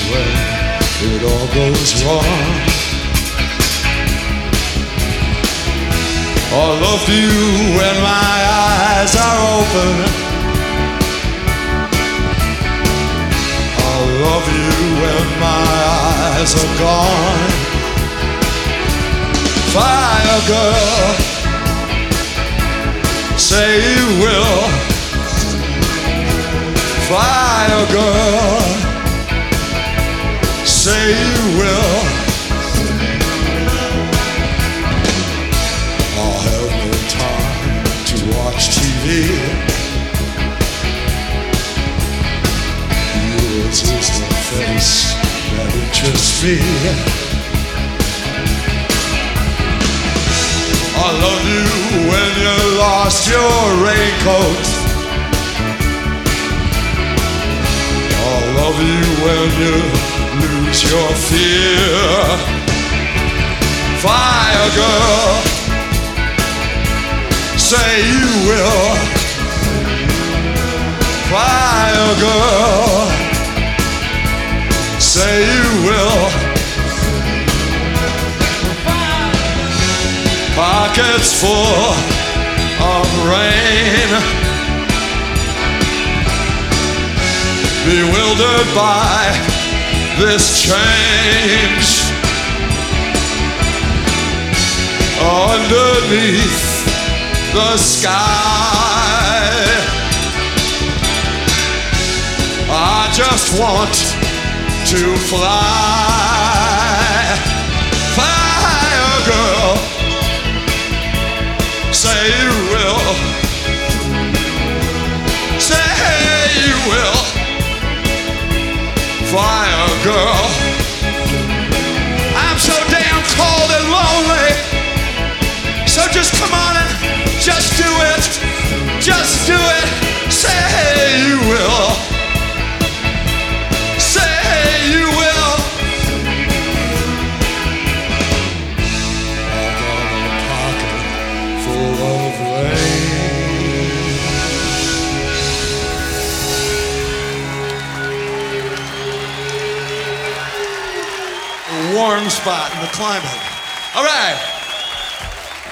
when it all goes wrong. I love you when my eyes are open. I love you when my eyes are gone. Fire girl, say you will. Fire girl, say you will. I'll have no time to watch TV. Yours is the face that interests me. I love you when you lost your raincoat. I love you when you lose your fear. Fire girl, say you will. Fire girl, say you will. Pockets full of rain, bewildered by this change. Underneath the sky, I just want to fly. Fire girl, say you will. Say you will. Fire girl, I'm so damn cold and lonely, so just come on and just do it. Just do it. Say you will. Say you will. I got a pocket full of rain. A warm spot in the climate. All right.